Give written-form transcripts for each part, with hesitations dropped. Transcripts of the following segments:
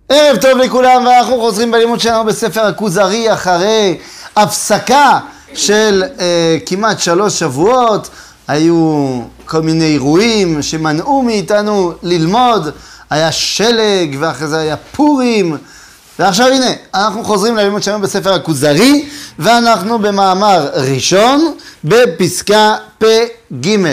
ערב טוב לכולם, ואנחנו חוזרים בלימוד שלנו בספר הכוזרי אחרי הפסקה של כמעט 3 שבועות. היו כל מיני אירועים שמנעו מאיתנו ללמוד, היה שלג ואחרי זה היה פורים, ועכשיו הנה, אנחנו חוזרים ללימוד שלנו בספר הכוזרי, ואנחנו במאמר ראשון בפסקה פ' ג'.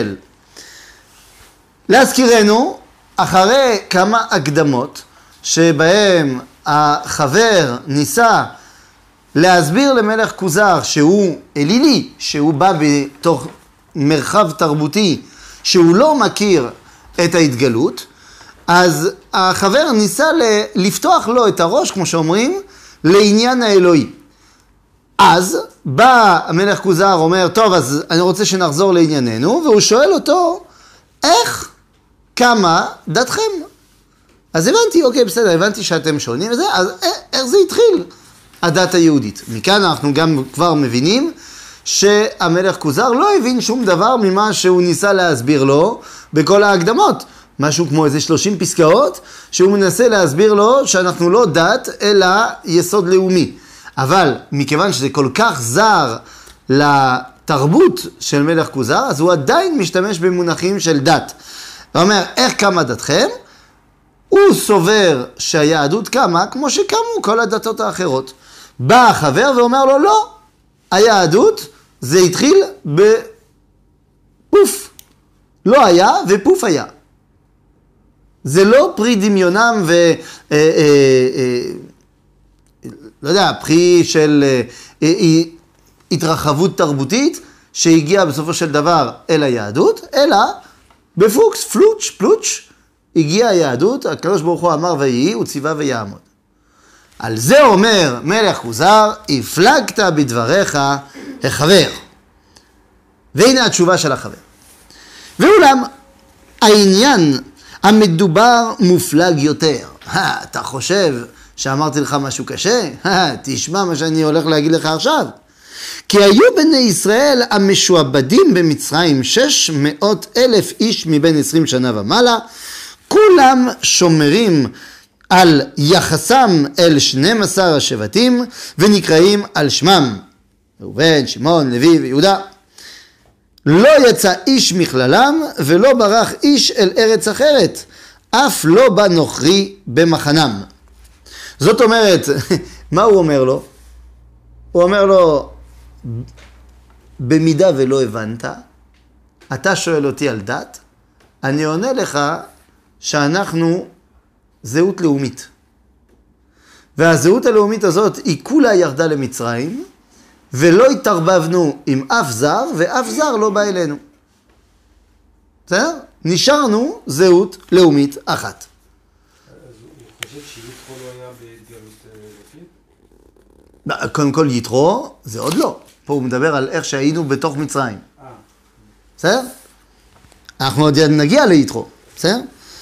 להזכירנו, אחרי כמה הקדמות שבהם החבר ניסה להסביר למלך כוזר שהוא אלילי, שהוא בא בתוך מרחב תרבותי שהוא לא מכיר את ההתגלות, אז החבר ניסה לפתוח לו את הראש, כמו שאומרים, לעניין האלוהי. אז בא המלך כוזר, אומר, טוב, אז אני רוצה שנחזור לענייננו, והוא שואל אותו, איך, כמה דתכם? אז הבנתי, אוקיי, בסדר, הבנתי שאתם שונים וזה, אז איך זה התחיל? הדת היהודית. מכאן אנחנו גם כבר מבינים שהמלך כוזר לא הבין שום דבר ממה שהוא ניסה להסביר לו בכל ההקדמות. משהו כמו איזה 30 פסקאות שהוא מנסה להסביר לו שאנחנו לא דת אלא יסוד לאומי. אבל מכיוון שזה כל כך זר לתרבות של מלך כוזר, אז הוא עדיין משתמש במונחים של דת. הוא אומר, איך כמה דתכם? הוא סובר שהיהדות קמה כמו שקמו כל הדתות האחרות. בא החבר ואומר לו, לא, היהדות זה התחיל בפוף. לא היה ופוף היה. זה לא פרי דמיונם לא יודע, פרי של התרחבות תרבותית שהגיעה בסופו של דבר אל היהדות, אלא בפוקס, פלוץ', פלוץ', הגיעה היהדות, הקדוש ברוך הוא אמר ויהי, הוא ציווה ויעמוד. על זה אומר מלך כוזר, הפלגת בדבריך החבר. והנה התשובה של החבר. ואולם, העניין המדובר מופלג יותר. אתה חושב שאמרתי לך משהו קשה? תשמע מה שאני הולך להגיד לך עכשיו. כי היו בני ישראל המשועבדים במצרים 600,000 איש מבין 20 שנה ומעלה, כולם שומרים על יחסם אל 12 השבטים ונקראים על שמם. ראובן, שמעון, לוי ויהודה. לא יצא איש מכללם ולא ברח איש אל ארץ אחרת, אף לא בא נוכרי במחנם. זאת אומרת, מה הוא אומר לו? הוא אומר לו, במידה ולא הבנת, אתה שואל אותי על דת, אני עונה לך שאנחנו זהות לאומית. והזהות הלאומית הזאת היא כולה ירדה למצרים, ולא התערבבנו עם אף זר, ואף זר לא בא אלינו. בסדר? נשארנו זהות לאומית אחת. אז הוא חושב שיתרו לא היה בהתגלות לפני? קודם כל יתרו זה עוד לא. פה הוא מדבר על איך שהיינו בתוך מצרים. בסדר? אנחנו עוד נגיע ליתרו. בסדר?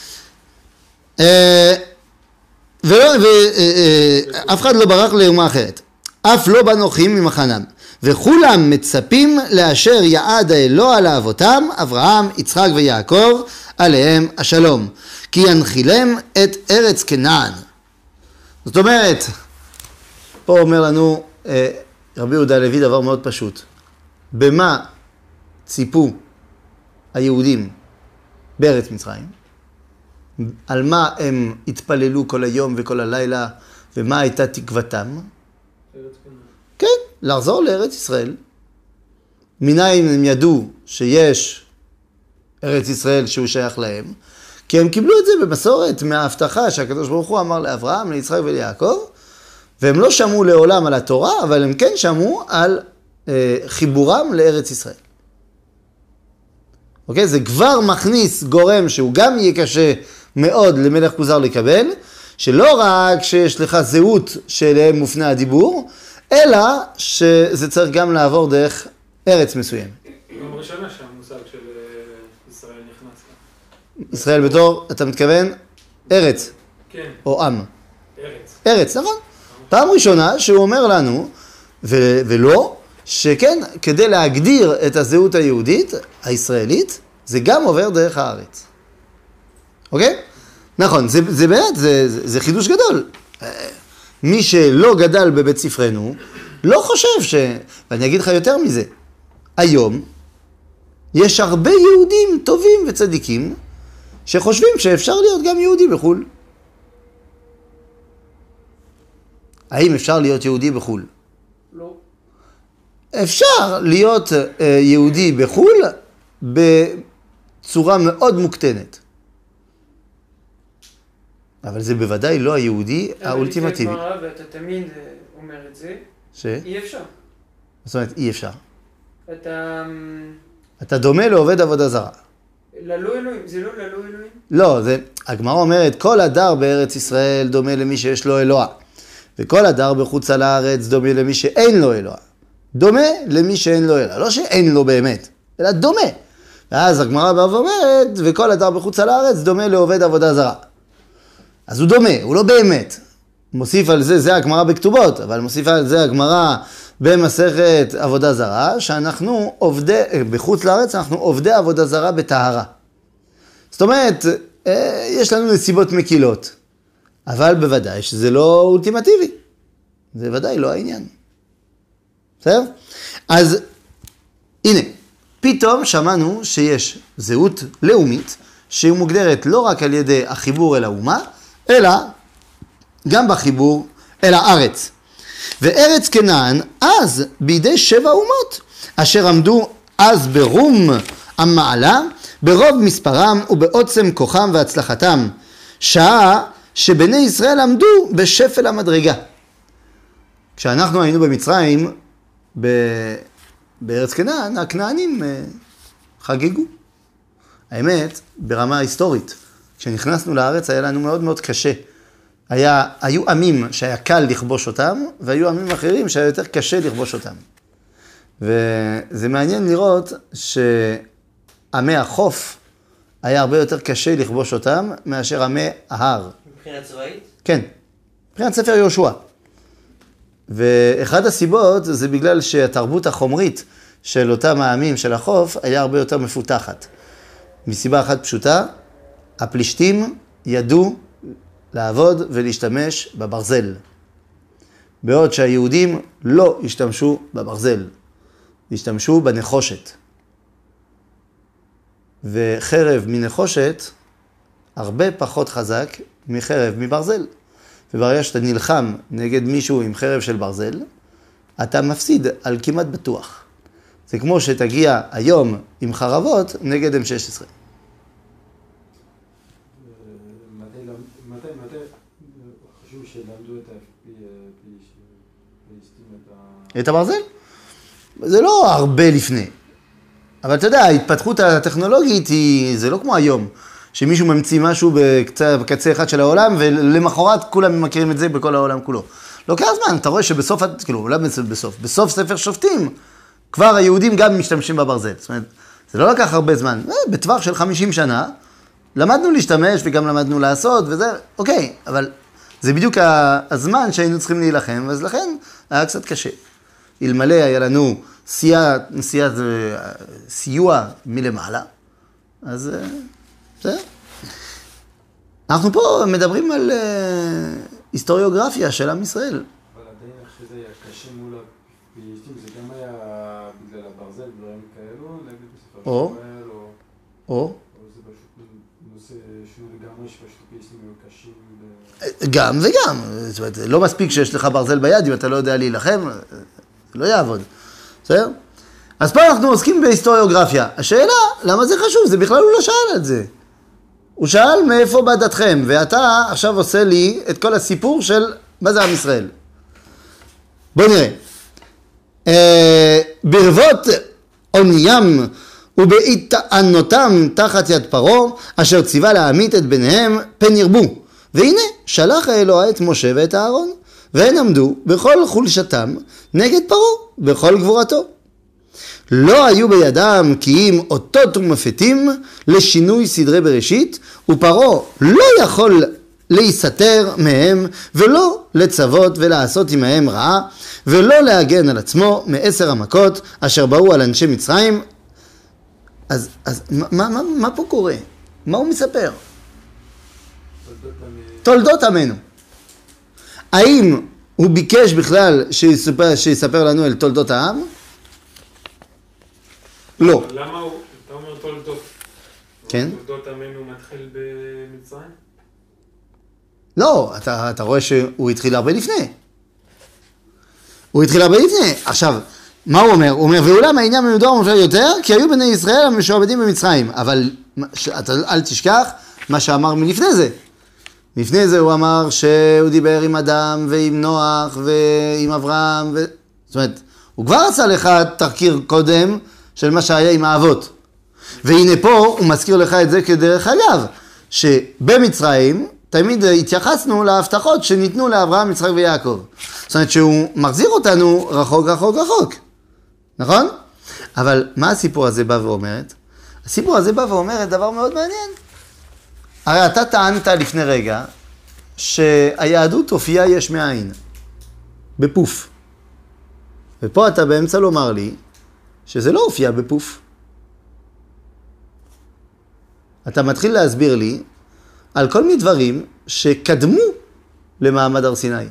ואף אחד לא ברח לאומה אחרת. אף לא בנוחים ממחנם. וכולם מצפים לאשר יעד האלוה לאבותם, אברהם, יצחק ויעקב, עליהם השלום. כי ינחילם את ארץ כנען. זאת אומרת, פה אומר לנו רבי יהודה הלוי דבר מאוד פשוט. במה ציפו היהודים בארץ מצרים? על מה הם התפללו כל היום וכל הלילה, ומה הייתה תקוותם? כן, לחזור לארץ ישראל. מנין הם ידעו שיש ארץ ישראל שהוא שייך להם? כי הם קיבלו את זה במסורת מההבטחה שהקדוש ברוך הוא אמר לאברהם, ליצחק וליעקב, והם לא שמעו לעולם על התורה, אבל הם כן שמעו על חיבורם לארץ ישראל. אוקיי? זה כבר מכניס גורם שהוא גם יהיה קשה מאוד למלך כוזר לקבל, שלא רק שיש לך זהות שאליהם מופנה הדיבור, אלא שזה צריך גם לעבור דרך ארץ מסוים. פעם ראשונה שהמושג של ישראל נכנס לה. ישראל בתור, אתה מתכוון? ארץ. כן. או עם. ארץ. ארץ, נכון? פעם ראשונה שהוא אומר לנו, ולא, שכן, כדי להגדיר את הזהות היהודית, הישראלית, זה גם עובר דרך הארץ. אוקיי? נכון, זה באמת, זה חידוש גדול. מי שלא גדל בבית ספרנו, לא חושב ואני אגיד לך יותר מזה, היום יש הרבה יהודים טובים וצדיקים שחושבים שאפשר להיות גם יהודי בחו"ל. האם אפשר להיות יהודי בחו"ל? לא. אפשר להיות יהודי בחו"ל בצורה מאוד מוקטנת. אבל זה בוודאי לא היהודי האולטימטיבי. ואתה תמיד אומר את זה, אי אפשר. זאת אומרת, אי אפשר. אתה דומה לעובד עבודה זרה. ללא אלוהים, זה לא ללא אלוהים? לא, הגמרא אומרת, כל הדר בארץ ישראל דומה למי שיש לו אלוה. וכל הדר בחוץ על הארץ דומה למי שאין לו אלוה. דומה למי שאין לו אלוה. לא שאין לו באמת, אלא דומה. ואז הגמרא באה ואומרת, וכל הדר בחוץ על הארץ דומה לעובד עבודה זרה. אז הוא דומה, הוא לא באמת. מוסיף על זה, זה הגמרא בכתובות, אבל מוסיף על זה הגמרא במסכת עבודה זרה, שאנחנו בחוץ לארץ אנחנו עובדי עבודה זרה בטהרה. זאת אומרת, יש לנו נסיבות מקילות, אבל בוודאי שזה לא אולטימטיבי. זה ודאי לא העניין. בסדר? אז הנה, פתאום שמענו שיש זהות לאומית, שהיא מוגדרת לא רק על ידי החיבור אל האומה, אלא גם בחיבור אל הארץ. וארץ כנען אז בידי 7 אומות, אשר עמדו אז ברום המעלה, ברוב מספרם ובעוצם כוחם והצלחתם, שעה שבני ישראל עמדו בשפל המדרגה. כשאנחנו היינו במצרים, בארץ כנען, הכנענים חגגו. האמת, ברמה היסטורית, כשנכנסנו לארץ היה לנו מאוד מאוד קשה. היו עמים שהיה קל לכבוש אותם, והיו עמים אחרים שהיה יותר קשה לכבוש אותם. וזה מעניין לראות שעמי החוף היה הרבה יותר קשה לכבוש אותם מאשר עמי ההר. מבחינת צבאית? כן, מבחינת ספר יהושע. ואחד הסיבות זה בגלל שהתרבות החומרית של אותם העמים של החוף היה הרבה יותר מפותחת. מסיבה אחת פשוטה, הפלישתים ידעו לעבוד ולהשתמש בברזל. בעוד שהיהודים לא השתמשו בברזל, השתמשו בנחושת. וחרב מנחושת הרבה פחות חזק מחרב מברזל. וברגע שאתה נלחם נגד מישהו עם חרב של ברזל, אתה מפסיד על כמעט בטוח. זה כמו שתגיע היום עם חרבות נגד M16. מתי חשוב שלמדו את הפלישתים את הברזל? זה לא הרבה לפני. אבל אתה יודע, ההתפתחות הטכנולוגית זה לא כמו היום, שמישהו ממציא משהו בקצה אחד של העולם, ולמחרת כולם מכירים את זה בכל העולם כולו. לוקח זמן, אתה רואה שבסוף, כאילו, לא בסוף ספר שופטים, כבר היהודים גם משתמשים בברזל. זאת אומרת, זה לא לקח הרבה זמן. בטווח של 50 שנה, למדנו להשתמש וגם למדנו לעשות, וזה, אוקיי, אבל זה בדיוק הזמן שהיינו צריכים להילחם, אז לכן היה קצת קשה. אלמלא היה לנו סיוע מלמעלה, אז בסדר. אנחנו פה מדברים על היסטוריוגרפיה של עם ישראל. אבל עדיין אחרי זה היה קשה מול הפלישתים, זה גם היה בגלל הברזל, דברים כאלו, נגד בספר שמואל, או זה פשוט נושא שונה לגמרי, שפשוט הפלישתים היו קשים. גם וגם, זאת אומרת, לא מספיק שיש לך ברזל ביד, אם אתה לא יודע להילחם, זה לא יעבוד. בסדר? אז פה אנחנו עוסקים בהיסטוריוגרפיה. השאלה, למה זה חשוב? זה בכלל הוא לא שאל את זה. הוא שאל מאיפה בא דתכם, ואתה עכשיו עושה לי את כל הסיפור של מה זה עם ישראל. בוא נראה. ברבות אוניים ובהתענותם תחת יד פרעה, אשר ציווה להמית את בניהם פן ירבו. והנה, שלח האלוה את משה ואת אהרון, והם עמדו בכל חולשתם נגד פרעה, בכל גבורתו. לא היו בידם כי אם אותות ומפתים לשינוי סדרי בראשית, ופרעה לא יכול להיסתר מהם, ולא לצוות ולעשות עמהם רעה, ולא להגן על עצמו מ10 המכות אשר באו על אנשי מצרים. אז מה פה קורה? מה הוא מספר? תולדות עמנו. האם הוא ביקש בכלל שיספר לנו על תולדות העם? לא. למה הוא, אתה אומר תולדות? כן. תולדות עמנו מתחיל במצרים? לא, אתה רואה שהוא התחיל הרבה לפני. הוא התחיל הרבה לפני. עכשיו, מה הוא אומר? הוא אומר, ואולם העניין מדור מופלא יותר, כי היו בני ישראל המשועבדים במצרים. אבל אל תשכח מה שאמר מלפני זה. לפני זה הוא אמר שהוא דיבר עם אדם ועם נוח ועם אברהם. זאת אומרת, הוא כבר עשה לך תחקיר קודם של מה שהיה עם האבות. והנה פה הוא מזכיר לך את זה כדרך אגב, שבמצרים תמיד התייחסנו להבטחות שניתנו לאברהם, יצחק ויעקב. זאת אומרת שהוא מחזיר אותנו רחוק, רחוק, רחוק. נכון? אבל מה הסיפור הזה בא ואומרת? הסיפור הזה בא ואומרת דבר מאוד מעניין. הרי אתה טענת לפני רגע שהיהדות הופיעה יש מאין, בפוף. ופה אתה באמצע לומר לי שזה לא הופיע בפוף. אתה מתחיל להסביר לי על כל מיני דברים שקדמו למעמד הר סיני.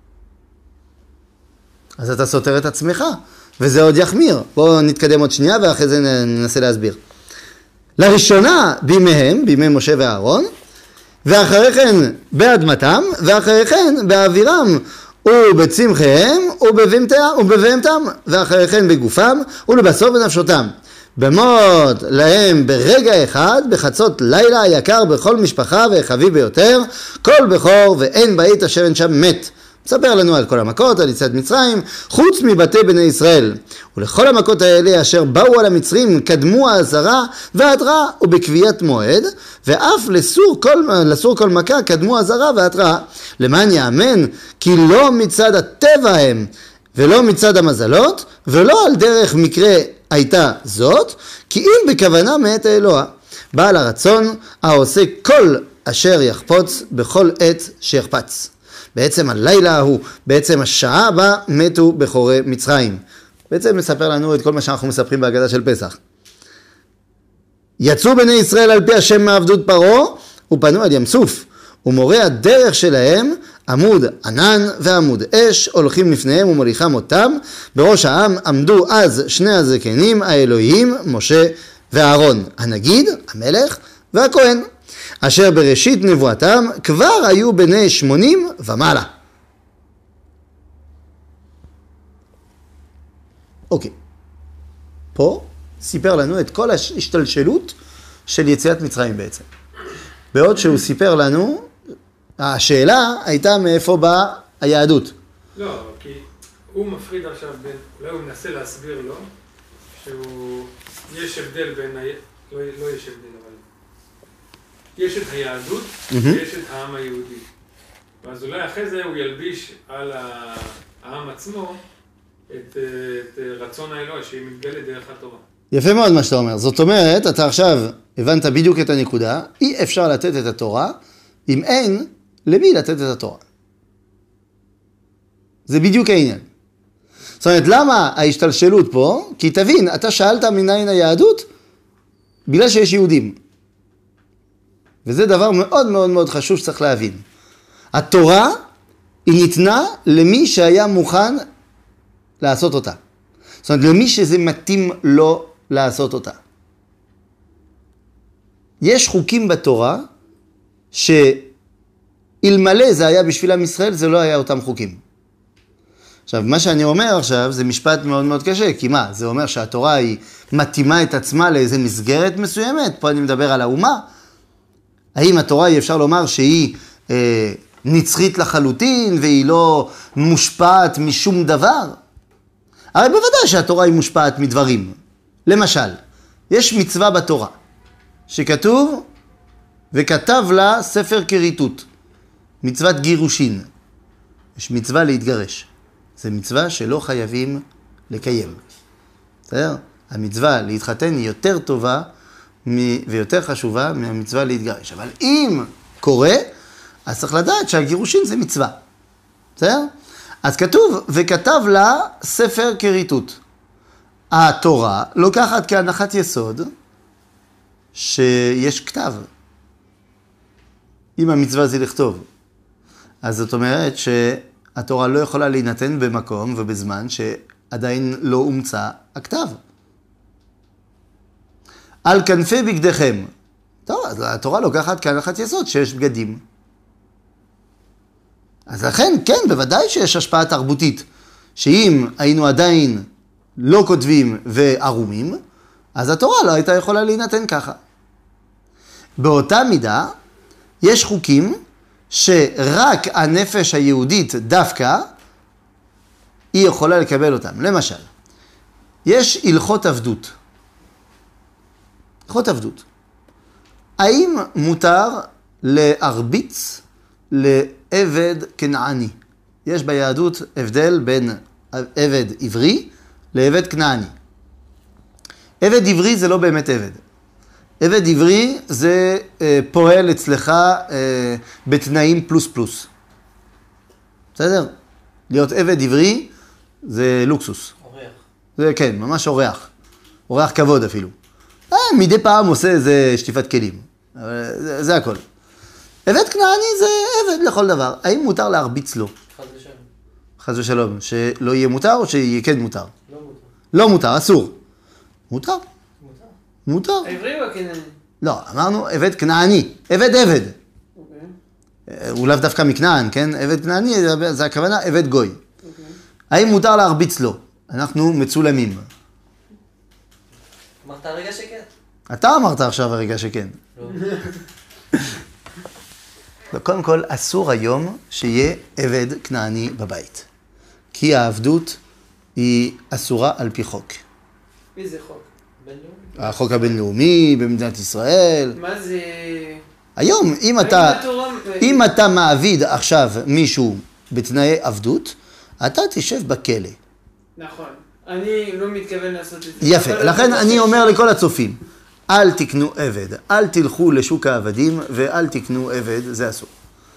אז אתה סותר את עצמך, וזה עוד יחמיר. בואו נתקדם עוד שנייה ואחרי זה ננסה להסביר. לראשונה בימיהם, בימי משה ואהרון, ואחרי כן באדמתם, ואחרי כן באווירם ובצמחיהם ובבהמתם, ואחרי כן בגופם ולבשר בנפשותם. במות להם ברגע אחד, בחצות לילה היקר בכל משפחה והחביב ביותר, כל בכור ואין בית אשר אין שם מת. מספר לנו על כל המכות, על יציאת מצרים, חוץ מבתי בני ישראל. ולכל המכות האלה אשר באו על המצרים קדמו העזרה וההתראה ובקביעת מועד, ואף לסור כל מכה קדמו העזרה וההתראה. למען יאמן כי לא מצד הטבע הם, ולא מצד המזלות, ולא על דרך מקרה הייתה זאת, כי אם בכוונה מאת האלוה. בעל הרצון העושה כל אשר יחפוץ בכל עת שיחפץ. בעצם הלילה ההוא, בעצם השעה בה מתו בכורי מצרים. בעצם מספר לנו את כל מה שאנחנו מספרים בהגדה של פסח. יצאו בני ישראל על פי השם מעבדות פרעה, ופנו על ים סוף, ומורה הדרך שלהם עמוד ענן ועמוד אש, הולכים לפניהם ומוליכם אותם. בראש העם עמדו אז שני הזקנים האלוהיים, משה ואהרון, הנגיד, המלך והכהן, אשר בראשית נבואתם כבר היו בני 80 ומעלה. אוקיי. פה סיפר לנו את כל ההשתלשלות של יציאת מצרים בעצם. בעוד שהוא סיפר לנו, השאלה הייתה מאיפה באה היהדות. לא, כי הוא מפריד עכשיו בין, אולי הוא מנסה להסביר לו, שיש הבדל בין, לא יש הבדל, אבל יש את היהדות ויש את העם היהודי. ואז אולי אחרי זה הוא ילביש על העם עצמו את רצון האלוה שהיא מתגלת דרך התורה. יפה מאוד מה שאתה אומר. זאת אומרת, אתה עכשיו הבנת בדיוק את הנקודה, אי אפשר לתת את התורה אם אין למי לתת את התורה. זה בדיוק העניין. זאת אומרת, למה ההשתלשלות פה? כי תבין, אתה שאלת מניין היהדות בגלל שיש יהודים. וזה דבר מאוד מאוד מאוד חשוב שצריך להבין. התורה היא ניתנה למי שהיה מוכן לעשות אותה. זאת אומרת, למי שזה מתאים לו לעשות אותה. יש חוקים בתורה שאלמלא זה היה בשביל עם ישראל, זה לא היה אותם חוקים. עכשיו, מה שאני אומר עכשיו זה משפט מאוד מאוד קשה, כי מה? זה אומר שהתורה היא מתאימה את עצמה לאיזה מסגרת מסוימת, פה אני מדבר על האומה. האם התורה היא אפשר לומר שהיא נצחית לחלוטין והיא לא מושפעת משום דבר? הרי בוודאי שהתורה היא מושפעת מדברים. למשל, יש מצווה בתורה שכתוב וכתב לה ספר כריתות, מצוות גירושין. יש מצווה להתגרש. זה מצווה שלא חייבים לקיים. בסדר? המצווה להתחתן היא יותר טובה ויותר חשובה מהמצווה להתגרש. אבל אם קורה, אז צריך לדעת שהגירושין זה מצווה. בסדר? אז כתוב, וכתב לה ספר כריתות. התורה לוקחת כהנחת יסוד שיש כתב. אם המצווה זה לכתוב, אז זאת אומרת שהתורה לא יכולה להינתן במקום ובזמן שעדיין לא הומצא הכתב. על כנפי בגדיכם. טוב, אז התורה לוקחת כהנחת יסוד שיש בגדים. אז לכן, כן, בוודאי שיש השפעה תרבותית, שאם היינו עדיין לא כותבים וערומים, אז התורה לא הייתה יכולה להינתן ככה. באותה מידה, יש חוקים שרק הנפש היהודית דווקא, היא יכולה לקבל אותם. למשל, יש הלכות עבדות. הלכות עבדות. האם מותר להרביץ לעבד כנעני? יש ביהדות הבדל בין עבד עברי לעבד כנעני. עבד עברי זה לא באמת עבד. עבד עברי זה פועל אצלך בתנאים פלוס פלוס. בסדר? להיות עבד עברי זה לוקסוס. אורח. זה כן, ממש אורח. אורח כבוד אפילו. מדי פעם עושה איזה שטיפת כלים. זה הכל. עבד כנעני זה עבד לכל דבר. האם מותר להרביץ לו? חס ושלום. חס ושלום. שלא יהיה מותר או שיהיה כן מותר? לא מותר. לא מותר, אסור. מותר. מותר. מותר. העברי או הכנעני? לא, אמרנו עבד כנעני. עבד. אוקיי. הוא לאו דווקא מכנען, כן? עבד כנעני זה הכוונה עבד גוי. אוקיי. האם מותר להרביץ לו? אנחנו מצולמים. אמרת הרגע שכן? אתה אמרת עכשיו הרגע שכן. לא. קודם כל, אסור היום שיהיה עבד כנעני בבית. כי העבדות היא אסורה על פי חוק. איזה חוק? בינלאומי? החוק הבינלאומי במדינת ישראל. מה זה... היום, אם אתה מעביד עכשיו מישהו בתנאי עבדות, אתה תשב בכלא. נכון. אני לא מתכוון לעשות את זה. יפה, לכן אני אומר לכל הצופים, אל תקנו עבד, אל תלכו לשוק העבדים ואל תקנו עבד, זה אסור.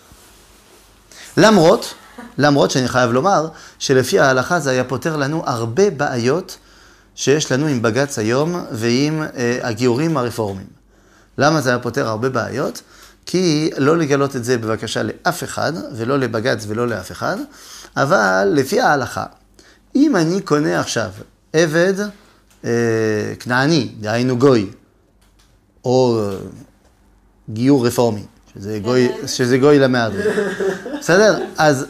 למרות שאני חייב לומר שלפי ההלכה זה היה פותר לנו הרבה בעיות שיש לנו עם בג"ץ היום ועם הגיורים הרפורמים. למה זה היה פותר הרבה בעיות? כי לא לגלות את זה בבקשה לאף אחד, ולא לבג"ץ ולא לאף אחד, אבל לפי ההלכה, אם אני קונה עכשיו עבד כנעני, דהיינו גוי, או גיור רפורמי, שזה גוי למהדרין. בסדר? אז...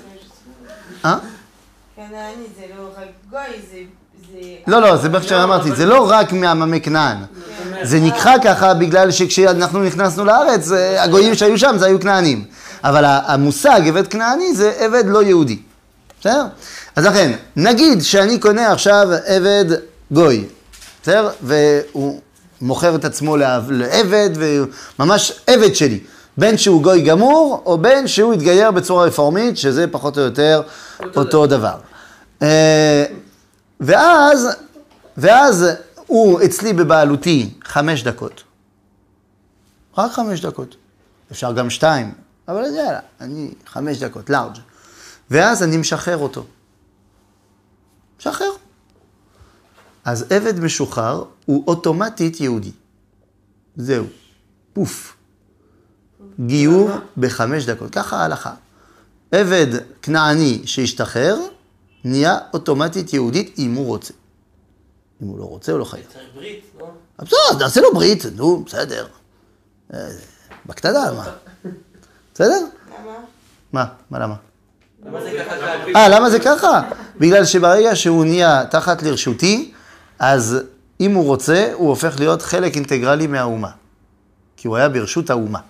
כנעני זה לא רק גוי, זה... לא, זה מה שאמרתי, זה לא רק מהעממי כנען. זה נקרא ככה בגלל שכשאנחנו נכנסנו לארץ, הגויים שהיו שם זה היו כנענים. אבל המושג עבד כנעני זה עבד לא יהודי. בסדר? אז לכן, נגיד שאני קונה עכשיו עבד גוי, בסדר? והוא מוכר את עצמו לעבד, וממש עבד שלי. בין שהוא גוי גמור, או בין שהוא יתגייר בצורה רפורמית, שזה פחות או יותר אותו דבר. ואז הוא אצלי בבעלותי 5 דקות. רק 5 דקות. אפשר גם 2, אבל יאללה, אני 5 דקות, לארג'. ואז אני משחרר אותו. משחרר. אז עבד משוחרר הוא אוטומטית יהודי. זהו. פוף. גיור ב5 דקות. ככה ההלכה. עבד כנעני שהשתחרר, נהיה אוטומטית יהודית אם הוא רוצה. אם הוא לא רוצה, הוא לא חייב. צריך ברית, לא? בסדר, נעשה לו ברית, נו, בסדר. בקטנה, מה? בסדר? למה? מה למה? למה זה ככה? למה זה ככה? בגלל שברגע שהוא נהיה תחת לרשותי, אז אם הוא רוצה, הוא הופך להיות חלק אינטגרלי מהאומה. כי הוא היה ברשות האומה.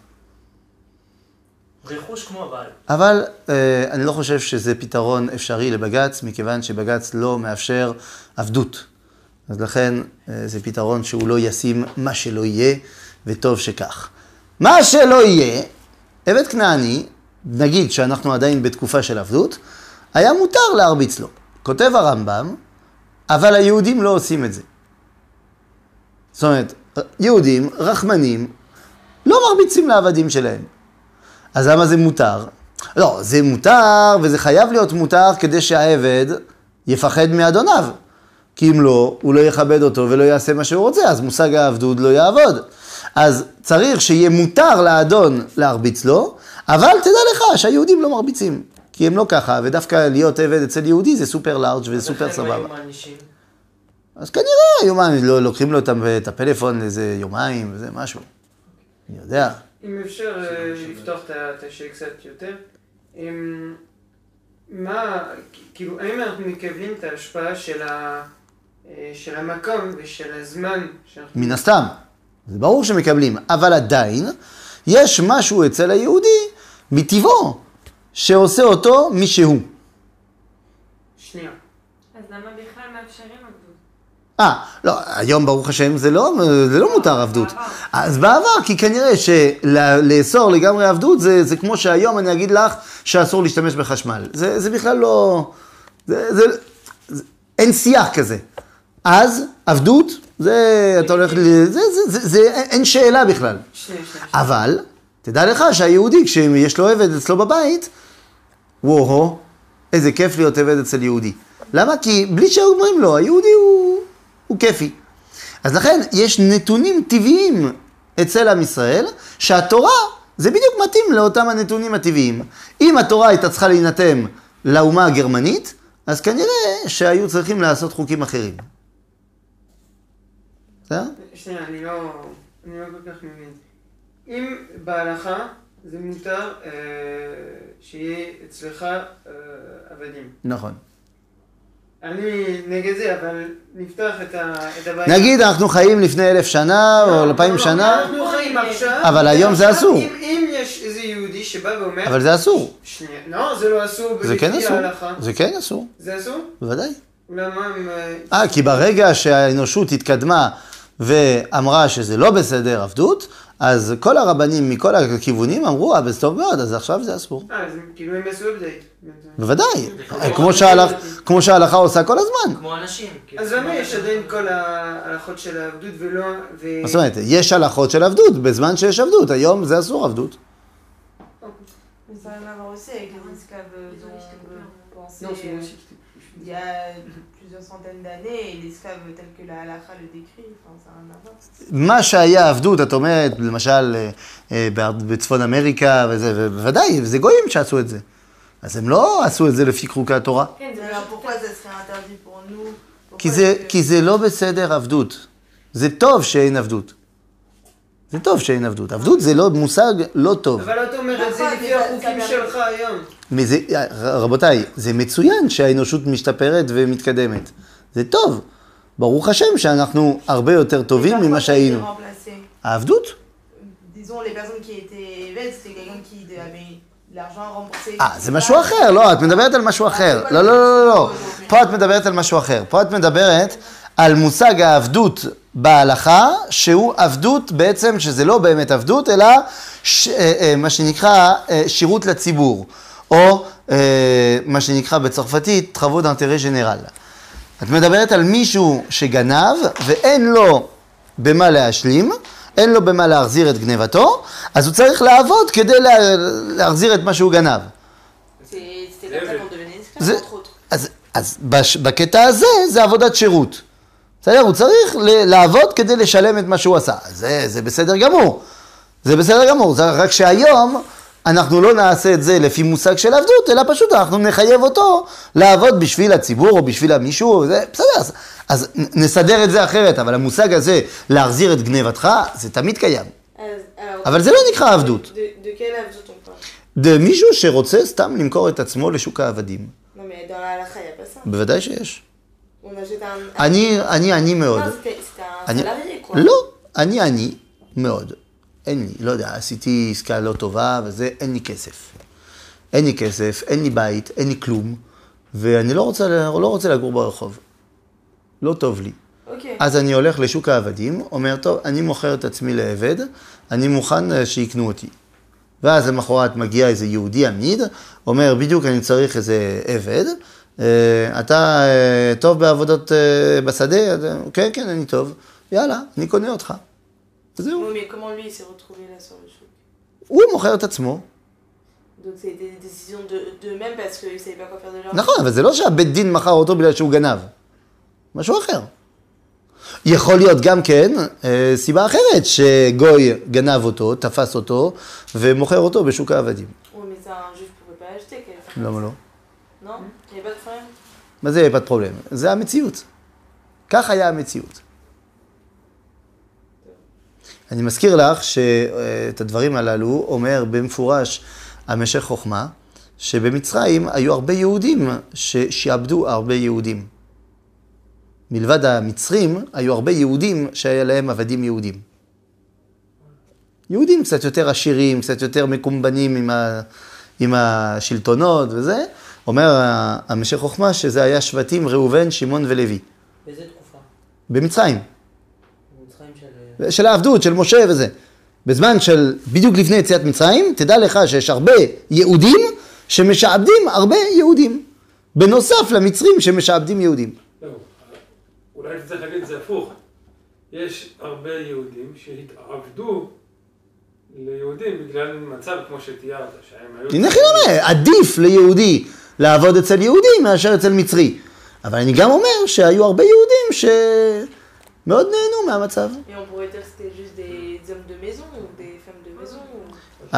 רכוש כמו הבית. אבל אני לא חושב שזה פתרון אפשרי לבג"ץ, מכיוון שבג"ץ לא מאפשר עבדות. אז לכן זה פתרון שהוא לא ישים מה שלא יהיה, וטוב שכך. מה שלא יהיה, עבד כנעני, נגיד שאנחנו עדיין בתקופה של עבדות, היה מותר להרביץ לו. כותב הרמב"ם, אבל היהודים לא עושים את זה. זאת אומרת, יהודים, רחמנים, לא מרביצים לעבדים שלהם. אז למה זה מותר? לא, זה מותר וזה חייב להיות מותר כדי שהעבד יפחד מאדוניו. כי אם לא, הוא לא יכבד אותו ולא יעשה מה שהוא רוצה, אז מושג העבדות לא יעבוד. אז צריך שיהיה מותר לאדון להרביץ לו, אבל תדע לך שהיהודים לא מרביצים, כי הם לא ככה, ודווקא להיות עבד אצל יהודי זה סופר לארג' וסופר סבבה. אז כנראה יומיים, לוקחים לו את הפלאפון לאיזה יומיים וזה משהו. אני יודע. אם אפשר לפתוח את השאלה קצת יותר, מה, כאילו, האם אנחנו מקבלים את ההשפעה של המקום ושל הזמן? מן הסתם, זה ברור שמקבלים, אבל עדיין יש משהו אצל היהודי מטבעו שעושה אותו מי שהוא. שנייה. אז למה בכלל מאפשרים עבדות? לא, היום ברוך השם זה לא מותר עבדות. אז בעבר, כי כנראה שלאסור לגמרי עבדות זה כמו שהיום אני אגיד לך שאסור להשתמש בחשמל. זה בכלל לא... אין שיח כזה. אז עבדות, אתה הולך... אין שאלה בכלל. אבל, תדע לך שהיהודי, כשיש לו עבד אצלו בבית, וואו, איזה כיף להיות עבד אצל יהודי. למה? כי בלי שאומרים לו, היהודי הוא כיפי. אז לכן יש נתונים טבעיים אצל עם ישראל, שהתורה זה בדיוק מתאים לאותם הנתונים הטבעיים. אם התורה הייתה צריכה להינתם לאומה הגרמנית, אז כנראה שהיו צריכים לעשות חוקים אחרים. בסדר? שנייה, אני לא כל כך מבין. אם בהלכה זה מותר שיהיה אצלך עבדים. נכון. אני נגד זה, אבל נפתח את הבעיה. נגיד, אנחנו חיים לפני 1000 שנה או 2000 שנה. אנחנו חיים עכשיו. אבל היום זה אסור. אם יש איזה יהודי שבא ואומר... אבל זה אסור. שנייה, לא, זה לא אסור. זה כן אסור. זה כן אסור. זה אסור? בוודאי. למה? כי ברגע שהאנושות התקדמה ואמרה שזה לא בסדר עבדות, אז כל הרבנים מכל הכיוונים אמרו, זה טוב מאוד, אז עכשיו זה אסור. אז כאילו הם עשו update. בוודאי, כמו שההלכה עושה כל הזמן. כמו אנשים. אז למה יש עדיין כל ההלכות של העבדות ולא... זאת אומרת, יש הלכות של עבדות, בזמן שיש עבדות, היום זה אסור עבדות. Mais ça n'a rien à voir aussi avec les esclaves dont on peut penser Non, c'est moi aussi. il y a plusieurs centaines d'années et l'esclave tel que la halakha le décrit, enfin ça n'a rien à voir. מה שהיה עבדות, את אומרת, למשל בצפון אמריקה, ובוודאי, זה גויים שעשו את זה. אז הם לא עשו את זה לפי חוקי התורה. Alors pourquoi ça serait interdit pour nous? כי זה לא בסדר עבדות. זה טוב שאין עבדות. זה טוב שאין עבדות. עבדות זה לא מושג לא טוב. אבל אתה אומר את זה לפי החוקים שלך היום. רבותיי, זה מצוין שהאנושות משתפרת ומתקדמת. זה טוב. ברוך השם שאנחנו הרבה יותר טובים ממה שהיינו. העבדות? Disons, les personnes qui étaient évêques, c'était quelqu'un qui avait l'argent remboursé. זה משהו אחר, לא, את מדברת על משהו אחר. לא. פה את מדברת על משהו אחר. פה את מדברת על מושג העבדות בהלכה, שהוא עבדות בעצם, שזה לא באמת עבדות, אלא מה שנקרא שירות לציבור, או מה שנקרא בצרפתית, travaux d'intérêt général. את מדברת על מישהו שגנב ואין לו במה להשלים, אין לו במה להחזיר את גנבתו, אז הוא צריך לעבוד כדי להחזיר את מה שהוא גנב. אז בקטע הזה זה עבודת שירות. בסדר? הוא צריך לעבוד כדי לשלם את מה שהוא עשה. זה בסדר גמור. זה בסדר גמור. זה רק שהיום אנחנו לא נעשה את זה לפי מושג של עבדות, אלא פשוט אנחנו נחייב אותו לעבוד בשביל הציבור או בשביל המישהו. בסדר. אז נסדר את זה אחרת, אבל המושג הזה, להחזיר את גנבתך, זה תמיד קיים. אבל זה לא נקרא עבדות. מישהו שרוצה סתם למכור את עצמו לשוק העבדים. בוודאי שיש. אני עני מאוד. לא, אני עני מאוד. אין לי, לא יודע, עשיתי עסקה לא טובה וזה, אין לי כסף. אין לי כסף, אין לי בית, אין לי כלום, ואני לא רוצה לגור ברחוב. לא טוב לי. אז אני הולך לשוק העבדים, אומר, טוב, אני מוכר את עצמי לעבד, אני מוכן שיקנו אותי. ואז למחרת מגיע איזה יהודי עמיד, אומר, בדיוק אני צריך איזה עבד, אתה טוב בעבודות בשדה? כן, אני טוב. יאללה, אני קונה אותך. וזהו. הוא מוכר את עצמו. נכון, אבל זה לא שהבית דין מכר אותו בגלל שהוא גנב. משהו אחר. יכול להיות גם כן סיבה אחרת, שגוי גנב אותו, תפס אותו, ומוכר אותו בשוק העבדים. Oui, mais ça, un juif ne pouvait pas acheter. למה לא? Non, il n'y avait pas de problème. מה זה pas de problème? זה המציאות. כך היה המציאות. אני מזכיר לך שאת הדברים הללו אומר במפורש המשך חוכמה, שבמצרים היו הרבה יהודים ששעבדו הרבה יהודים. מלבד המצרים היו הרבה יהודים שהיה להם עבדים יהודים. יהודים קצת יותר עשירים, קצת יותר מקומבנים עם השלטונות וזה. אומר המשך חוכמה שזה היה שבטים ראובן, שמעון ולוי. באיזה תקופה? במצרים. במצרים של העבדות, של משה וזה. בזמן של בדיוק לפני יציאת מצרים, תדע לך שיש הרבה יהודים שמשעבדים הרבה יהודים. בנוסף למצרים שמשעבדים יהודים. לא, אולי צריך להגיד את זה הפוך. יש הרבה יהודים שהתעבדו ליהודים בגלל מצב כמו שתיארת, שהם היו... הנה חינם, עדיף ליהודי לעבוד אצל יהודי מאשר אצל מצרי. אבל אני גם אומר שהיו הרבה יהודים שמאוד נהנו מהמצב. Et on pourrait dire que c'était juste des hommes de maison ou des femmes de maison ou...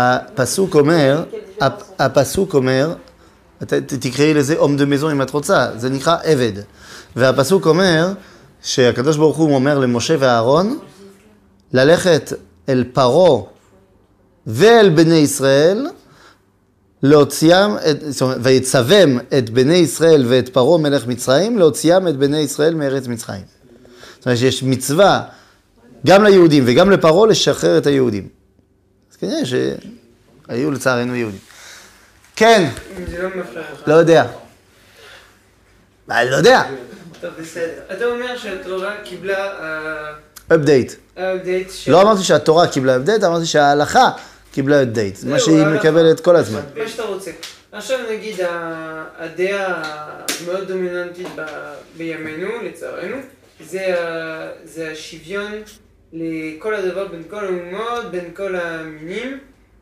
הפסוק אומר, תקראי לזה הום דה מזון אם את רוצה, זה נקרא עבד. והפסוק אומר שהקדוש ברוך הוא אומר למשה ואהרון ללכת אל פרעה ואל בני ישראל, להוציאם, ויצווים את בני ישראל ואת פרעה מלך מצרים, להוציאם את בני ישראל מארץ מצרים. זאת אומרת שיש מצווה גם ליהודים וגם לפרעה לשחרר את היהודים. אז כנראה שהיו לצערנו יהודים. כן. זה לא מפריע לך. לא יודע. אני לא יודע. טוב, בסדר. אתה אומר שהתורה קיבלה... update. update של... לא אמרתי שהתורה קיבלה update, אמרתי שההלכה קיבלה update. זה מה שהיא מקבלת כל הזמן. מה שאתה רוצה. עכשיו נגיד הדעה המאוד דומיננטית בימינו, לצערנו, זה השוויון לכל הדבר בין כל האומות, בין כל המינים,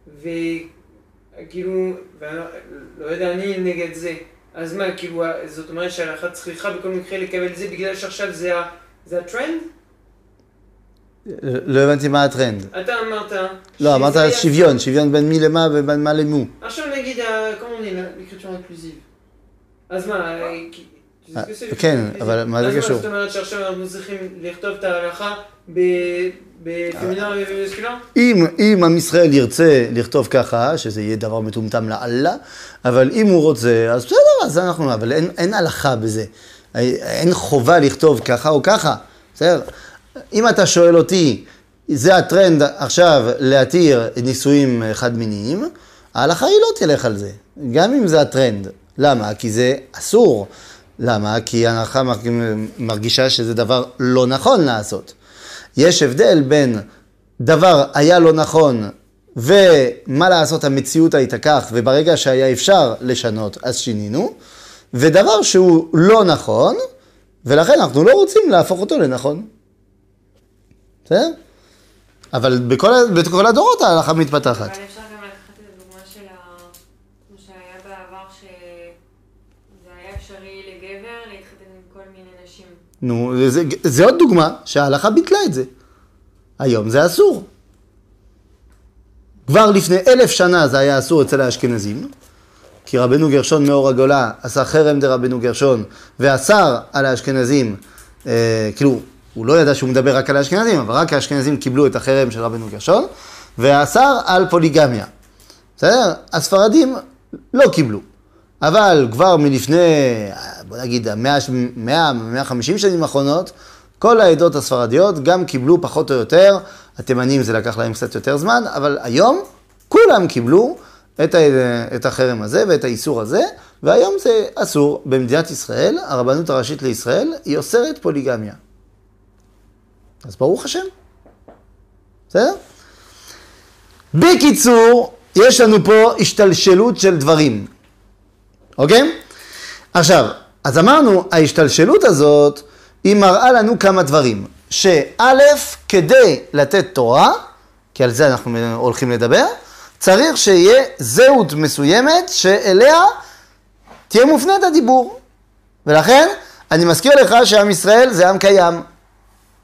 וכאילו, לא יודע, אני נגד זה. אז מה, כאילו, זאת אומרת שההלכה צריכה בכל מקרה לקבל זה בגלל שעכשיו זה הטרנד? לא הבנתי מה הטרנד. אתה אמרת... לא, אמרת שוויון, שוויון בין מי למה ובין מה למו. עכשיו נגיד, כמו אני, l'écriture inclusive. אז מה, כן, אבל מה זה קשור? זאת אומרת שעכשיו אנחנו צריכים לכתוב את ההלכה בפמינר ובמסקולר? אם עם ישראל ירצה לכתוב ככה, שזה יהיה דבר מטומטם לאללה, אבל אם הוא רוצה, אז בסדר, אז אנחנו, אבל אין הלכה בזה. אין חובה לכתוב ככה או ככה, בסדר? אם אתה שואל אותי, זה הטרנד עכשיו להתיר נישואים חד-מיניים, ההלכה היא לא תלך על זה, גם אם זה הטרנד. למה? כי זה אסור. למה? כי ההלכה מרגישה שזה דבר לא נכון לעשות. יש הבדל בין דבר היה לא נכון ומה לעשות המציאות הייתה כך וברגע שהיה אפשר לשנות אז שינינו, ודבר שהוא לא נכון ולכן אנחנו לא רוצים להפוך אותו לנכון. בסדר? אבל בכל הדורות ההלכה מתפתחת. אבל אפשר גם לקחת את הדוגמה של כמו שהיה בעבר שזה היה אפשרי לגבר להתחתן עם כל מיני נשים. נו, זה עוד דוגמה שההלכה ביטלה את זה. היום זה אסור. כבר לפני 1000 שנה זה היה אסור אצל האשכנזים, כי רבנו גרשון מאור הגולה עשה חרם דרבנו גרשון ואסר על האשכנזים, כאילו הוא לא ידע שהוא מדבר רק על האשכנזים, אבל רק האשכנזים קיבלו את החרם של רבנו גרשון, ואסר על פוליגמיה. בסדר? הספרדים לא קיבלו. אבל כבר מלפני, בוא נגיד, 150 שנים האחרונות, כל העדות הספרדיות גם קיבלו פחות או יותר, התימנים זה לקח להם קצת יותר זמן, אבל היום כולם קיבלו את החרם הזה ואת האיסור הזה, והיום זה אסור. במדינת ישראל, הרבנות הראשית לישראל, היא אוסרת פוליגמיה. אז ברוך השם. בסדר? בקיצור, יש לנו פה השתלשלות של דברים. אוקיי? עכשיו, אז אמרנו, ההשתלשלות הזאת, היא מראה לנו כמה דברים. שא', כדי לתת תורה, כי על זה אנחנו הולכים לדבר, צריך שיהיה זהות מסוימת שאליה תהיה מופנית הדיבור. ולכן, אני מזכיר לך שעם ישראל זה עם קיים.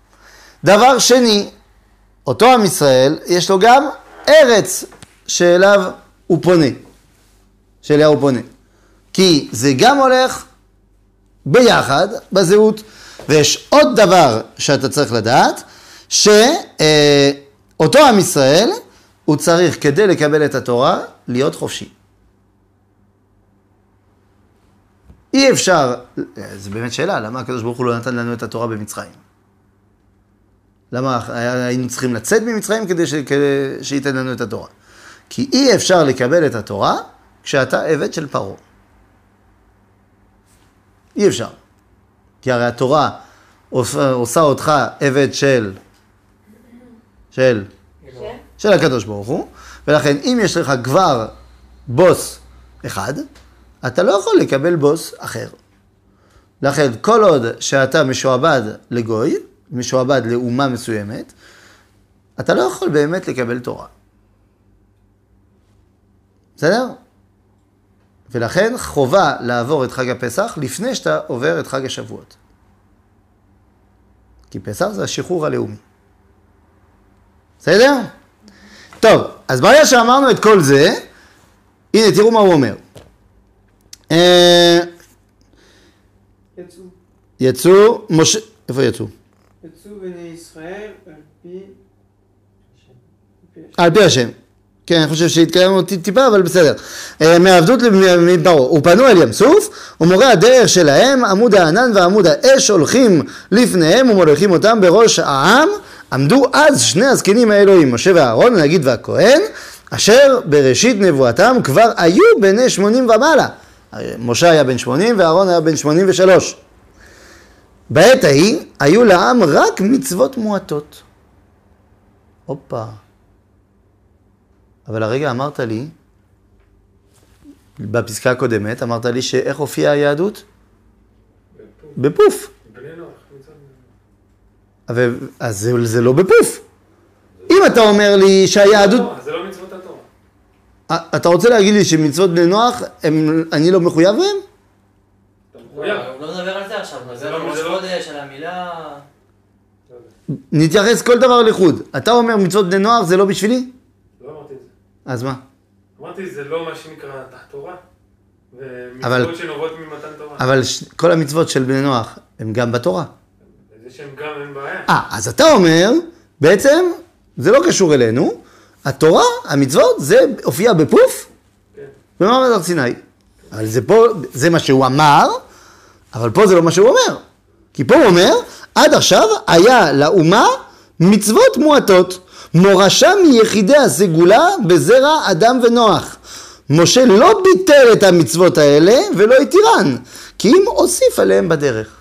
דבר שני, אותו עם ישראל, יש לו גם ארץ שאליו הוא פונה. שאליה הוא פונה. כי זה גם הולך ביחד בזהות, ויש עוד דבר שאתה צריך לדעת, שאותו עם ישראל, הוא צריך כדי לקבל את התורה, להיות חופשי. אי אפשר, זו באמת שאלה, למה הקדוש ברוך הוא לא נתן לנו את התורה במצרים? למה היינו צריכים לצאת ממצרים כדי שייתן לנו את התורה? כי אי אפשר לקבל את התורה כשאתה עבד של פרעה. אי אפשר. כי הרי התורה עושה אותך עבד של הקדוש ברוך הוא, ולכן אם יש לך כבר בוס אחד, אתה לא יכול לקבל בוס אחר. לכן כל עוד שאתה משועבד לגוי, משועבד לאומה מסוימת, אתה לא יכול באמת לקבל תורה. בסדר? ולכן חובה לעבור את חג הפסח לפני שאתה עובר את חג השבועות. כי פסח זה השחרור הלאומי. בסדר? טוב, אז ברגע שאמרנו את כל זה, הנה תראו מה הוא אומר. יצאו, משה, איפה יצאו? יצאו בני ישראל על פי השם. כן, אני חושב שהתקיימו טיפה, אבל בסדר. מעבדות למדברו. ופנו אל ים סוף, ומורה הדרך שלהם, עמוד הענן ועמוד האש הולכים לפניהם ומולכים אותם בראש העם. עמדו אז שני הזקנים האלוהים, משה ואהרון, הנגיד והכהן, אשר בראשית נבואתם כבר היו בני 80 ומעלה. משה היה בן 80 ואהרון היה בן 83. בעת ההיא היו לעם רק מצוות מועטות. הופה. אבל הרגע אמרת לי, בפסקה הקודמת, אמרת לי שאיך הופיעה היהדות? בפוף. אז זה לא בפוף. אם אתה אומר לי שהיהדות... זה לא מצוות התורה. אתה רוצה להגיד לי שמצוות בני נוח, אני לא מחויב בהם? הוא לא מדבר על זה עכשיו, הוא מדבר על ראש חודש, על המילה... נתייחס כל דבר לחוד. אתה אומר מצוות בני נוח זה לא בשבילי? לא אמרתי את זה. אז מה? אמרתי זה לא מה שנקרא תורה, ומצוות שנובעות ממתן תורה. אבל כל המצוות של בני נוח הם גם בתורה. זה שהם גם אין בעיה. אז אתה אומר, בעצם זה לא קשור אלינו, התורה, המצוות, זה הופיע בפוף, כן. במעמד הר סיני. אבל זה פה, זה מה שהוא אמר, אבל פה זה לא מה שהוא אומר. כי פה הוא אומר, עד עכשיו היה לאומה מצוות מועטות, מורשה מיחידי הסגולה בזרע אדם ונוח. משה לא ביטל את המצוות האלה ולא התירן, כי אם הוסיף עליהם בדרך.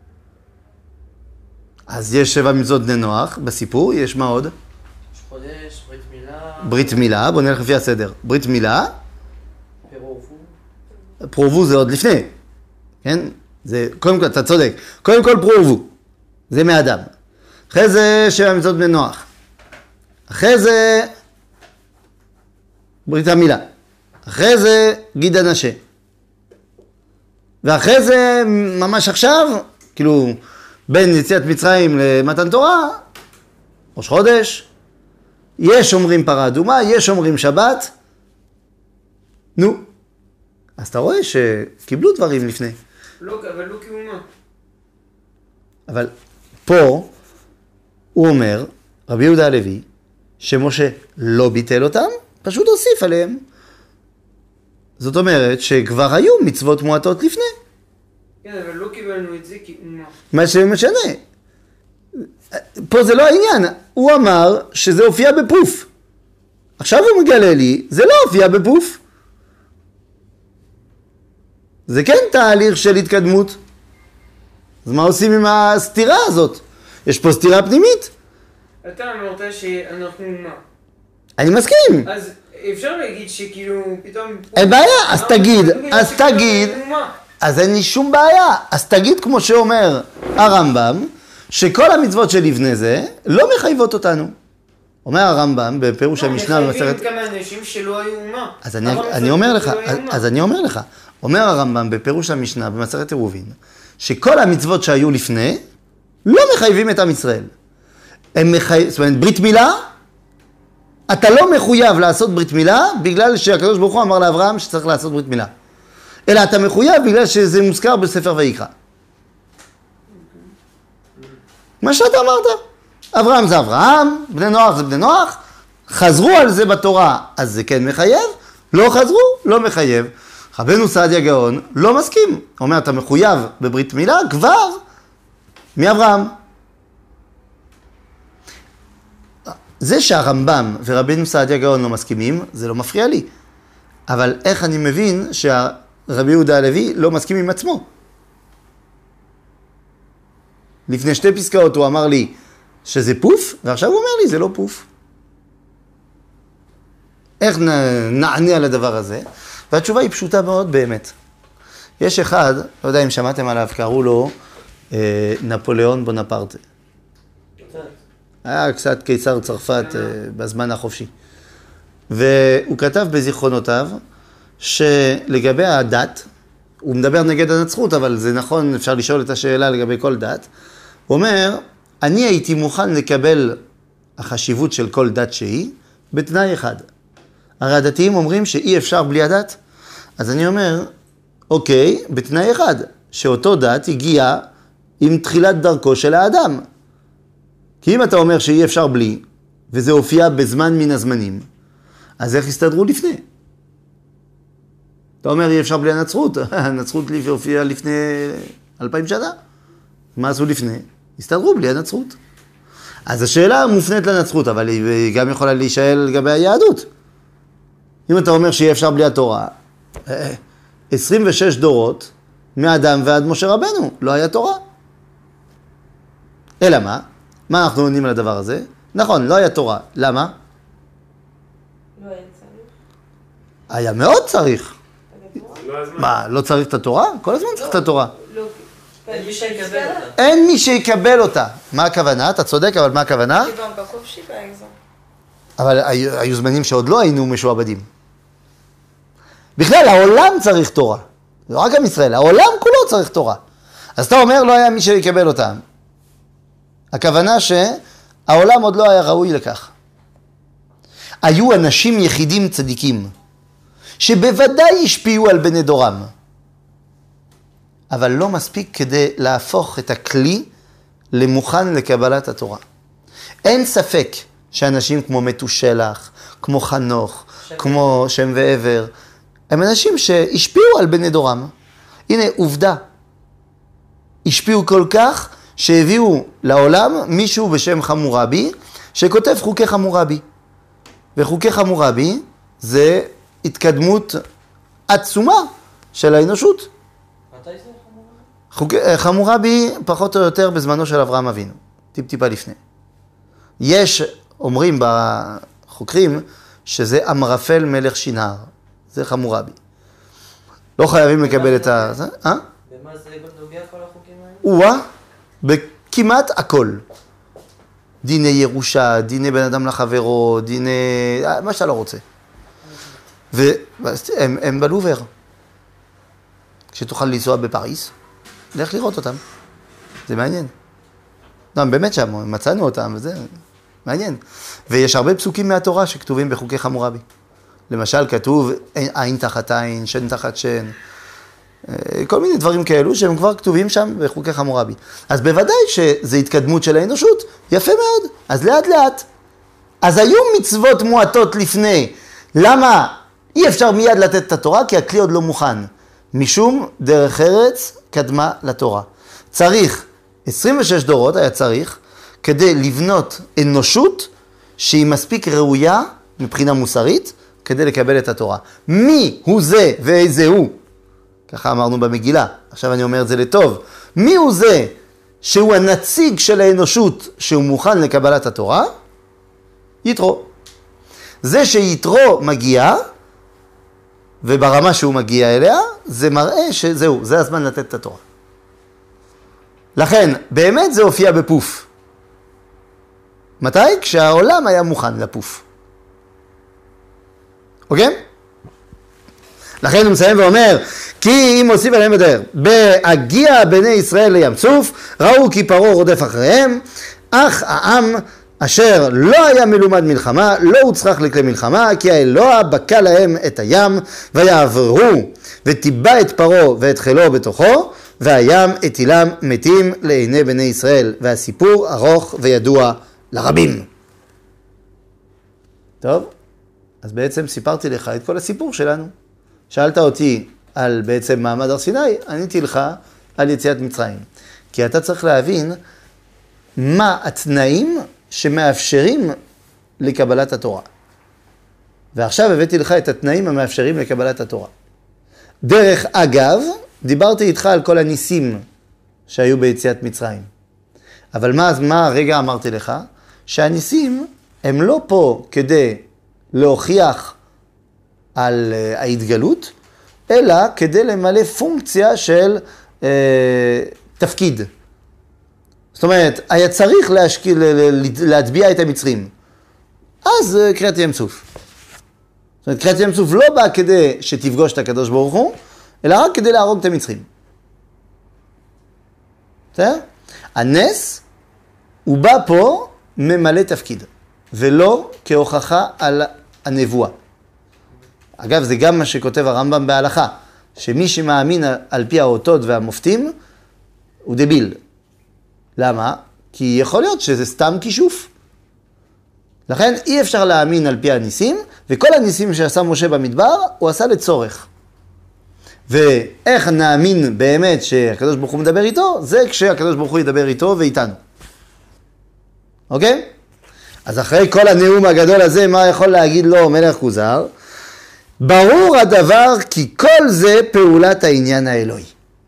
אז יש 7 מצוות בני נוח, בסיפור, יש מה עוד? חודש, ברית מילה. ברית מילה, בוא נלך לפי הסדר. ברית מילה. פרובו. פרובו זה עוד לפני, כן? זה, קודם כל, אתה צודק. קודם כל פרובו, זה מאדם. אחרי זה 7 מצוות בני נוח. אחרי זה ברית המילה. אחרי זה גיד הנשה. ואחרי זה, ממש עכשיו, כאילו, בין יציאת מצרים למתן תורה, ראש חודש, יש אומרים פרה אדומה, יש אומרים שבת, נו, אז אתה רואה שקיבלו דברים לפני. לא, אבל לא כאומה. אבל פה הוא אומר, רבי יהודה הלוי, שמשה לא ביטל אותם, פשוט הוסיף עליהם. זאת אומרת שכבר היו מצוות מועטות לפני. כן, אבל לא קיבלנו את זה כאומה. מה שמשנה. פה זה לא העניין. הוא אמר שזה הופיע בפוף. עכשיו הוא מגלה לי, זה לא הופיע בפוף. זה כן תהליך של התקדמות. אז מה עושים עם הסתירה הזאת? יש פה סתירה פנימית. אתה אמרת שאנחנו אומה. אני מסכים. אז אפשר להגיד שכאילו פתאום... אין בעיה, אז תגיד. אז אין לי שום בעיה. אז תגיד כמו שאומר הרמב"ם, שכל המצוות שלפני זה לא מחייבות אותנו. אומר הרמב"ם בפירוש המשנה במסכת... מחייבים כמה אנשים שלא היו אומה. אז אני אומר לך, אומר הרמב"ם בפירוש המשנה במסכת עירובין, שכל המצוות שהיו לפני לא מחייבים את עם ישראל. זאת אומרת, ברית מילה, אתה לא מחויב לעשות ברית מילה בגלל שהקדוש ברוך הוא אמר לאברהם שצריך לעשות ברית מילה. אלא אתה מחויב בגלל שזה מוזכר בספר ויקרא. מה שאתה אמרת. אברהם זה אברהם, בני נוח זה בני נוח, חזרו על זה בתורה, אז זה כן מחייב, לא חזרו, לא מחייב. רבנו סעדיה גאון לא מסכים. הוא אומר, אתה מחויב בברית מילה כבר מאברהם. זה שהרמב"ם ורבנו סעדיה גאון לא מסכימים, זה לא מפריע לי. אבל איך אני מבין שהרבי יהודה הלוי לא מסכים עם עצמו? לפני 2 פסקאות הוא אמר לי שזה פוף, ועכשיו הוא אומר לי זה לא פוף. איך נענה על הדבר הזה? והתשובה היא פשוטה מאוד באמת. יש אחד, לא יודע אם שמעתם עליו, קראו לו נפוליאון בונפרטה. היה קצת קיסר צרפת בזמן החופשי. והוא כתב בזיכרונותיו שלגבי הדת, הוא מדבר נגד הנצרות, אבל זה נכון, אפשר לשאול את השאלה לגבי כל דת. הוא אומר, אני הייתי מוכן לקבל החשיבות של כל דת שהיא, בתנאי אחד. הרי הדתיים אומרים שאי אפשר בלי הדת. אז אני אומר, אוקיי, בתנאי אחד, שאותו דת הגיע עם תחילת דרכו של האדם. כי אם אתה אומר שאי אפשר בלי, וזה הופיע בזמן מן הזמנים, אז איך הסתדרו לפני? אתה אומר אי אפשר בלי הנצרות, הנצרות הופיעה לפני 2000 שנה. מה עשו לפני? הסתדרו בלי הנצרות. אז השאלה מופנית לנצרות, אבל היא גם יכולה להישאל לגבי היהדות. אם אתה אומר שאי אפשר בלי התורה, 26 דורות מאדם ועד משה רבנו, לא היה תורה. אלא מה? מה אנחנו עונים על הדבר הזה? נכון, לא היה תורה. למה? לא היה צריך. היה מאוד צריך. מה, לא צריך את התורה? כל הזמן צריך את התורה. אין מי שיקבל אותה. אין מי שיקבל אותה. מה הכוונה? אתה צודק, אבל מה הכוונה? אבל היו זמנים שעוד לא היינו משועבדים. בכלל, העולם צריך תורה. לא רק עם ישראל, העולם כולו צריך תורה. אז אתה אומר, לא היה מי שיקבל אותה. הכוונה שהעולם עוד לא היה ראוי לכך. היו אנשים יחידים צדיקים, שבוודאי השפיעו על בני דורם. אבל לא מספיק כדי להפוך את הכלי למוכן לקבלת התורה. אין ספק שאנשים כמו מתושלח, כמו חנוך, כמו שם ועבר, הם אנשים שהשפיעו על בני דורם. הנה עובדה, השפיעו כל כך שהביאו לעולם מישהו בשם חמורבי, שכותב חוקי חמורבי. וחוקי חמורבי זה התקדמות עצומה של האנושות. מתי זה חמורבי? חמורבי פחות או יותר בזמנו של אברהם אבינו, טיפה לפני. יש, אומרים בחוקרים, שזה אמרפל מלך שינהר, זה חמורבי. לא חייבים לקבל את ה... במה זה נוגע כל החוקים האלה? בכמעט הכל. דיני ירושה, דיני בן אדם לחברו, דיני... מה שאתה לא רוצה. והם בלובר. כשתוכל לנסוע בפריס, לך לראות אותם. זה מעניין. לא, באמת שם, מצאנו אותם, וזה מעניין. ויש הרבה פסוקים מהתורה שכתובים בחוקי חמורבי. למשל, כתוב עין תחת עין, שן תחת שן. כל מיני דברים כאלו שהם כבר כתובים שם בחוקי חמורבי. אז בוודאי שזה התקדמות של האנושות, יפה מאוד. אז לאט לאט. אז היו מצוות מועטות לפני. למה אי אפשר מיד לתת את התורה? כי הכלי עוד לא מוכן. משום דרך ארץ קדמה לתורה. צריך 26 דורות היה צריך כדי לבנות אנושות שהיא מספיק ראויה מבחינה מוסרית כדי לקבל את התורה. מי הוא זה ואיזה הוא? ככה אמרנו במגילה, עכשיו אני אומר את זה לטוב. מי הוא זה שהוא הנציג של האנושות שהוא מוכן לקבלת התורה? יתרו. זה שיתרו מגיע, וברמה שהוא מגיע אליה, זה מראה שזהו, זה הזמן לתת את התורה. לכן, באמת זה הופיע בפוף. מתי? כשהעולם היה מוכן לפוף. אוקיי? לכן הוא מסיים ואומר, כי אם הוסיף עליהם יותר, בהגיע בני ישראל לים סוף, ראו כי פרעה רודף אחריהם, אך העם אשר לא היה מלומד מלחמה, לא הוצרך לכלי מלחמה, כי האלוה בקע להם את הים, ויעברו, וטיבע את פרעה ואת חילו בתוכו, והים הטילם מתים לעיני בני ישראל. והסיפור ארוך וידוע לרבים. טוב, אז בעצם סיפרתי לך את כל הסיפור שלנו. שאלת אותי על בעצם מעמד הר סיני, עניתי לך על יציאת מצרים. כי אתה צריך להבין מה התנאים שמאפשרים לקבלת התורה. ועכשיו הבאתי לך את התנאים המאפשרים לקבלת התורה. דרך אגב, דיברתי איתך על כל הניסים שהיו ביציאת מצרים. אבל מה הרגע אמרתי לך? שהניסים הם לא פה כדי להוכיח על ההתגלות, אלא כדי למלא פונקציה של תפקיד. זאת אומרת, היה צריך להטביע את המצרים. אז קריאת ים סוף. זאת אומרת, קריאת ים סוף לא באה כדי שתפגוש את הקדוש ברוך הוא, אלא רק כדי להרוג את המצרים. בסדר? הנס הוא בא פה ממלא תפקיד, ולא כהוכחה על הנבואה. אגב, זה גם מה שכותב הרמב"ם בהלכה, שמי שמאמין על פי האותות והמופתים, הוא דביל. למה? כי יכול להיות שזה סתם כישוף. לכן אי אפשר להאמין על פי הניסים, וכל הניסים שעשה משה במדבר, הוא עשה לצורך. ואיך נאמין באמת שהקדוש ברוך הוא מדבר איתו? זה כשהקדוש ברוך הוא ידבר איתו ואיתנו. אוקיי? אז אחרי כל הנאום הגדול הזה, מה יכול להגיד לו מלך כוזר? ברור הדבר כי כל זה פעולת העניין האלוהי.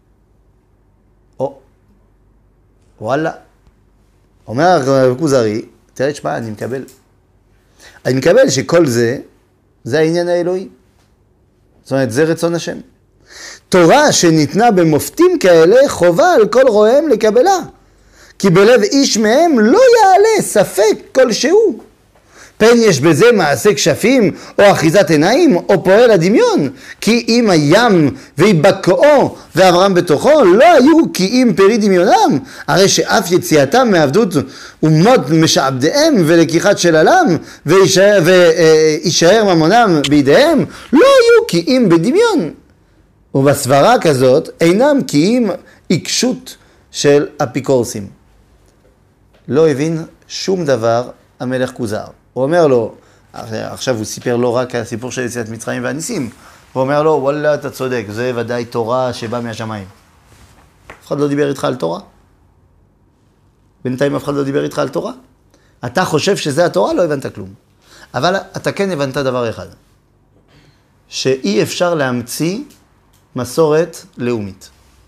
וואלה. אומר הרב כוזרי, תראה, תשמע, אני מקבל שכל זה העניין האלוהי. זאת אומרת, זה רצון השם. תורה שניתנה במופתים כאלה חובה על כל רואיהם לקבלה. כי בלב איש מהם לא יעלה ספק כלשהו. פן יש בזה מעשה כשפים או אחיזת עיניים או פועל הדמיון. כי אם הים ויבקעו ואברהם בתוכו לא היו כי אם פרי דמיונם. הרי שאף יציאתם מעבדות אומות משעבדיהם ולקיחת שללם וישאר ממונם בידיהם לא היו כי אם בדמיון. ובסברה כזאת אינם כי אם עיקשות של אפיקורסים. לא הבין שום דבר המלך כוזר. הוא אומר לו, עכשיו הוא סיפר לו רק על הסיפור של יציאת מצרים והניסים. הוא אומר לו, וואלה, אתה צודק, זה ודאי תורה שבאה מהשמיים. אף אחד לא דיבר איתך על תורה? בינתיים אף אחד לא דיבר איתך על תורה? אתה חושב שזה התורה? לא הבנת כלום. אבל אתה כן הבנת דבר אחד. שאי אפשר להמציא מסורת לאומית.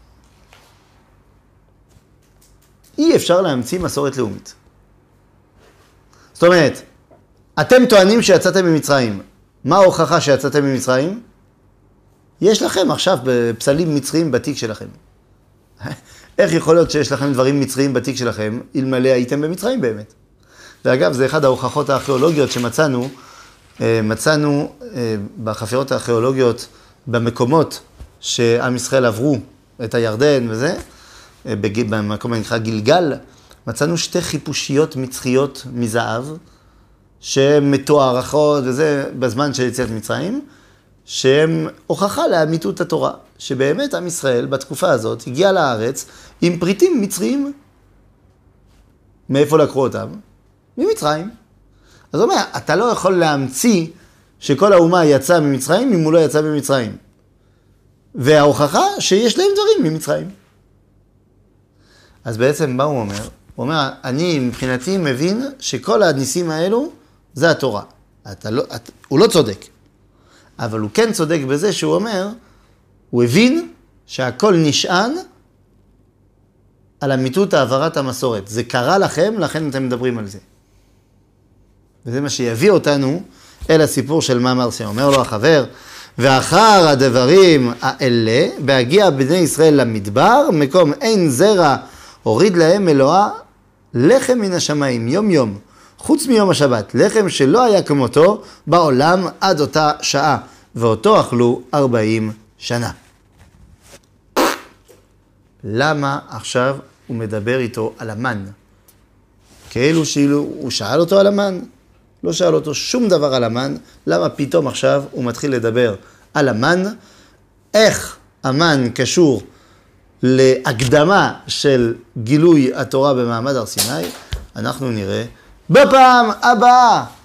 אי אפשר להמציא מסורת לאומית. זאת אומרת, אתם טוענים שיצאתם ממצרים. מה ההוכחה שיצאתם ממצרים? יש לכם עכשיו בפסלים מצריים בתיק שלכם. איך יכול להיות שיש לכם דברים מצריים בתיק שלכם, אלמלא הייתם במצרים באמת? ואגב, זה אחד ההוכחות הארכיאולוגיות שמצאנו, בחפירות הארכיאולוגיות במקומות שעם ישראל עברו את הירדן וזה, במקום הנקרא גילגל, מצאנו שתי חיפושיות מצריות מזהב, שהן מתוארכות וזה בזמן של יציאת מצרים, שהן הוכחה לאמיתות התורה, שבאמת עם ישראל בתקופה הזאת הגיע לארץ עם פריטים מצריים. מאיפה לקחו אותם? ממצרים. אז הוא אומר, אתה לא יכול להמציא שכל האומה יצאה ממצרים אם הוא לא יצא ממצרים. וההוכחה שיש להם דברים ממצרים. אז בעצם מה הוא אומר? הוא אומר, אני מבחינתי מבין שכל הניסים האלו זה התורה. הוא לא צודק. אבל הוא כן צודק בזה שהוא אומר, הוא הבין שהכל נשען על אמיתות העברת המסורת. זה קרה לכם, לכן אתם מדברים על זה. וזה מה שיביא אותנו אל הסיפור של מאמר סיני. אומר לו החבר, ואחר הדברים האלה, בהגיע בני ישראל למדבר, מקום אין זרע, הוריד להם אלוה לחם מן השמיים, יום יום, חוץ מיום השבת, לחם שלא היה כמותו בעולם עד אותה שעה, ואותו אכלו 40 שנה. למה עכשיו הוא מדבר איתו על המן? כאילו הוא שאל אותו על המן, לא שאל אותו שום דבר על המן, למה פתאום עכשיו הוא מתחיל לדבר על המן, איך המן קשור להקדמה של גילוי התורה במעמד הר סיני, אנחנו נראה בפעם הבאה.